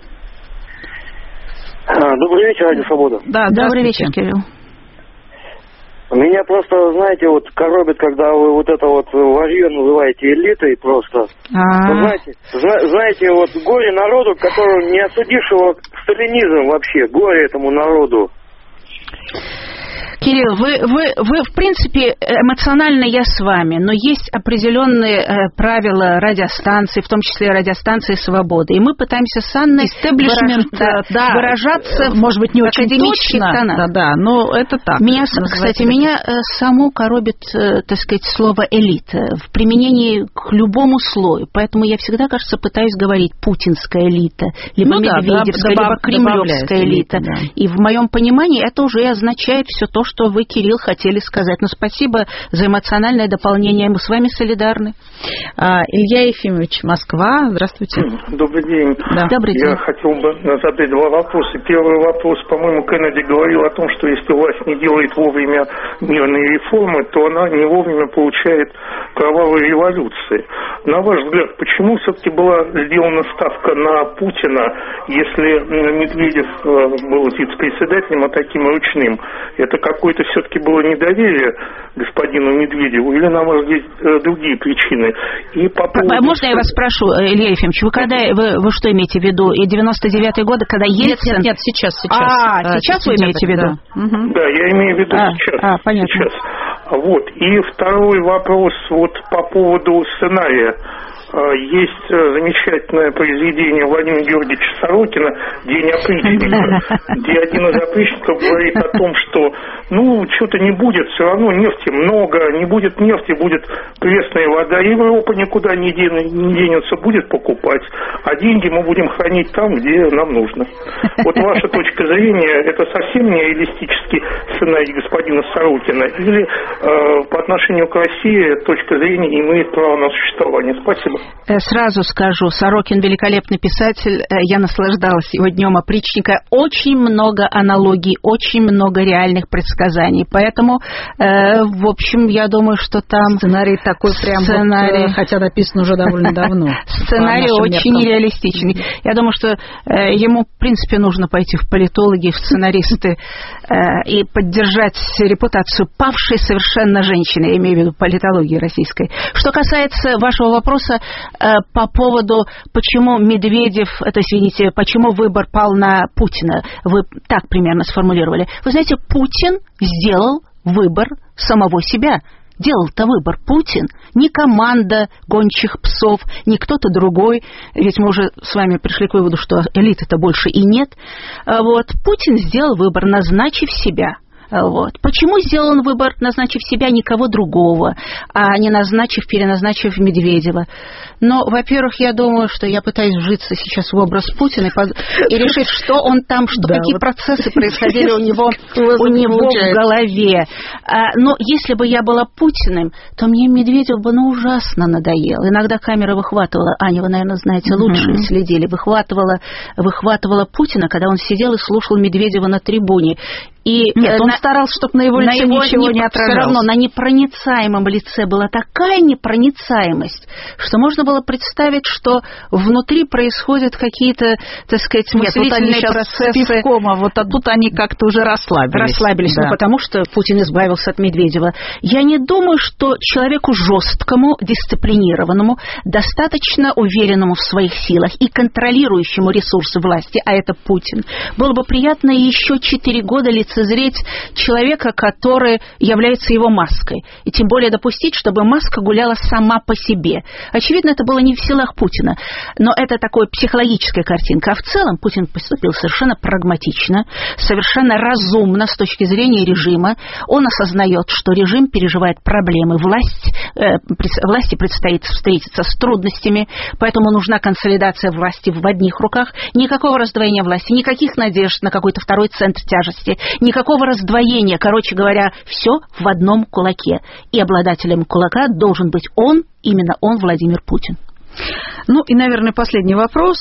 Добрый вечер, Радио Свобода. Да, добрый вечер, Кирилл. Меня просто, знаете, вот коробит, когда вы вот это вот варьё называете элитой просто. Знаете, вот горе народу, которого не осудишь его сталинизм вообще, горе этому народу. Кирилл, вы в принципе, эмоционально я с вами, но есть определенные правила радиостанции, в том числе радиостанции «Свобода». И мы пытаемся с Анной выражаться, может быть, не очень точно, но это так. Меня саму коробит, так сказать, слово «элита» в применении к любому слою. Поэтому я всегда, кажется, пытаюсь говорить «путинская элита», либо «медведевская», либо «кремлевская элита». Да. И в моем понимании это уже означает все то, что вы, Кирилл, хотели сказать. Но спасибо за эмоциональное дополнение. Мы с вами солидарны. Илья Ефимович, Москва. Здравствуйте. Добрый день. Да. Добрый день. Я хотел бы задать два вопроса. Первый вопрос. По-моему, Кеннеди говорил о том, что если власть не делает вовремя мирные реформы, то она не вовремя получает кровавые революции. На ваш взгляд, почему все-таки была сделана ставка на Путина, если Медведев был вице-председателем, а таким ручным? Это какое-то все-таки было недоверие господину Медведеву, или, на ваш взгляд, другие причины? И по поводу... Можно я вас спрошу, Илья Ефимович, вы что имеете в виду? И 99-й год, когда Ельцин... Нет, сейчас. Сейчас вы имеете в виду? Да, я имею в виду сейчас. Понятно. Сейчас. Вот. И второй вопрос вот по поводу сценария. Есть замечательное произведение Владимира Георгиевича Сорокина «День опричника», где один из опричников говорит о том, что что-то не будет, все равно нефти много, не будет нефти, будет пресная вода, Европа никуда не денется, будет покупать, а деньги мы будем хранить там, где нам нужно. Вот ваша точка зрения, это совсем не реалистический сценарий господина Сорокина, или по отношению к России точка зрения имеет право на существование? Спасибо. Сразу скажу, Сорокин великолепный писатель, я наслаждалась его днем опричника. Очень много аналогий, очень много реальных предсказаний. Поэтому, в общем, я думаю, что там... Сценарий такой прям, хотя написан уже довольно давно. Сценарий очень нереалистичный. Я думаю, что ему, в принципе, нужно пойти в политологи, в сценаристы и поддержать репутацию павшей совершенно женщины, я имею в виду политологии российской. Что касается вашего вопроса по поводу, почему Медведев, почему выбор пал на Путина, вы так примерно сформулировали. Вы знаете, Путин сделал выбор самого себя. Делал-то выбор Путин, не команда гончих псов, не кто-то другой, ведь мы уже с вами пришли к выводу, что элиты-то больше и нет. Путин сделал выбор, назначив себя. Почему сделал он выбор, назначив себя, никого другого, а не переназначив Медведева? Но, во-первых, я думаю, что я пытаюсь вжиться сейчас в образ Путина и решить, что он там, какие процессы происходили у него в голове. Но если бы я была Путиным, то мне Медведев бы ужасно надоел. Иногда камера выхватывала, Аня, вы, наверное, знаете, лучше следили, выхватывала Путина, когда он сидел и слушал Медведева на трибуне. Он старался, чтобы на его лице ничего не отражалось. Все равно на непроницаемом лице была такая непроницаемость, что можно было представить, что внутри происходят какие-то, так сказать, мыслительные процессы. Пивком, а тут они как-то уже расслабились. Да. Потому что Путин избавился от Медведева. Я не думаю, что человеку жесткому, дисциплинированному, достаточно уверенному в своих силах и контролирующему ресурсы власти, а это Путин, было бы приятно еще 4 года лицезреть человека, который является его маской. И тем более допустить, чтобы маска гуляла сама по себе. Очевидно, это было не в силах Путина. Но это такая психологическая картинка. А в целом Путин поступил совершенно прагматично, совершенно разумно с точки зрения режима. Он осознает, что режим переживает проблемы. Власти предстоит встретиться с трудностями, поэтому нужна консолидация власти в одних руках. Никакого раздвоения власти, никаких надежд на какой-то второй центр тяжести, никакого раздвоения. Короче говоря, все в одном кулаке. И обладателем кулака должен быть именно он, Владимир Путин. И, наверное, последний вопрос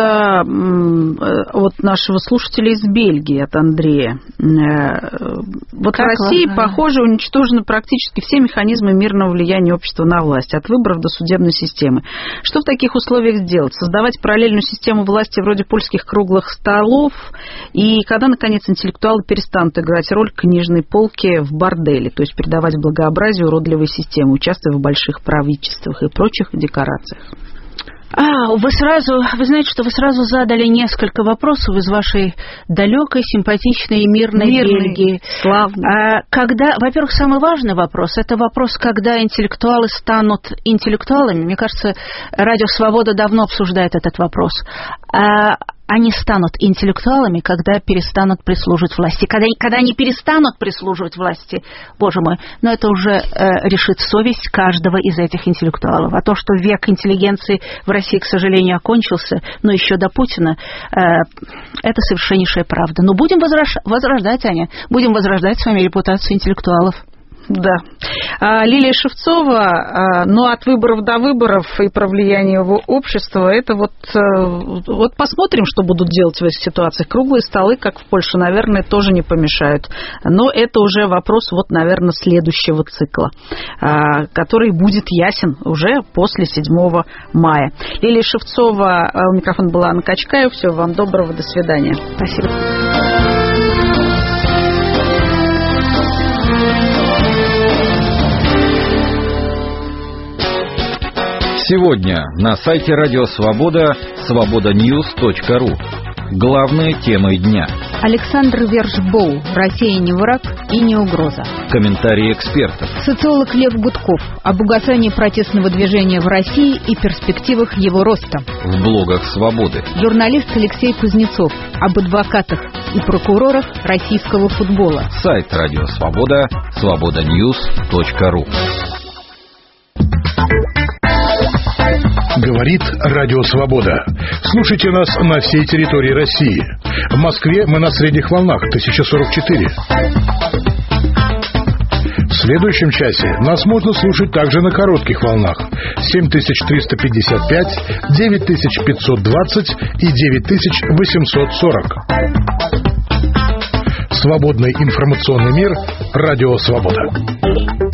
от нашего слушателя из Бельгии, от Андрея. В России, похоже, уничтожены практически все механизмы мирного влияния общества на власть, от выборов до судебной системы. Что в таких условиях сделать? Создавать параллельную систему власти вроде польских круглых столов? И когда, наконец, интеллектуалы перестанут играть роль книжной полки в борделе, то есть передавать благообразие уродливой системы, участвуя в больших правительствах и прочих декорациях? Вы знаете, что вы сразу задали несколько вопросов из вашей далекой, симпатичной и мирной Бельгии. Славной. Во-первых, самый важный вопрос – это вопрос, когда интеллектуалы станут интеллектуалами. Мне кажется, Радио Свобода давно обсуждает этот вопрос. Они станут интеллектуалами, когда перестанут прислуживать власти. Когда они перестанут прислуживать власти, боже мой, но это уже решит совесть каждого из этих интеллектуалов. А то, что век интеллигенции в России, к сожалению, окончился, но еще до Путина, это совершеннейшая правда. Но будем возрождать, Аня, будем возрождать с вами репутацию интеллектуалов. Да. Лилия Шевцова, от выборов до выборов и про влияние в общество, это посмотрим, что будут делать в этих ситуациях. Круглые столы, как в Польше, наверное, тоже не помешают. Но это уже вопрос, наверное, следующего цикла, который будет ясен уже после 7 мая. Лилия Шевцова, у микрофона была Анна Качкаева. Всего вам доброго, до свидания. Спасибо. Сегодня на сайте Радио Свобода свободаньюс.ру. Главные темы дня. Александр Вершбоу. Россия не враг и не угроза. Комментарии экспертов. Социолог Лев Гудков. Об угасании протестного движения в России и перспективах его роста. В блогах «Свободы». Журналист Алексей Кузнецов. Об адвокатах и прокурорах российского футбола. Сайт «Радио Свобода» свободаньюз.ру. Говорит Радио Свобода. Слушайте нас на всей территории России. В Москве мы на средних волнах 1044. В следующем часе нас можно слушать также на коротких волнах 7355, 9520 и 9840. Свободный информационный мир. Радио Свобода.